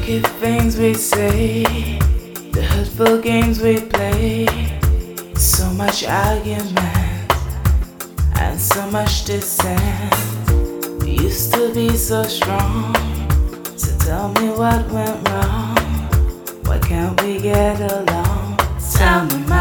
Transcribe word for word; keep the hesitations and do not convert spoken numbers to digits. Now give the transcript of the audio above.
Wicked things we say, the hurtful games we play. So much argument and so much dissent. We used to be so strong, so tell me what went wrong. Why can't we get along? Tell me,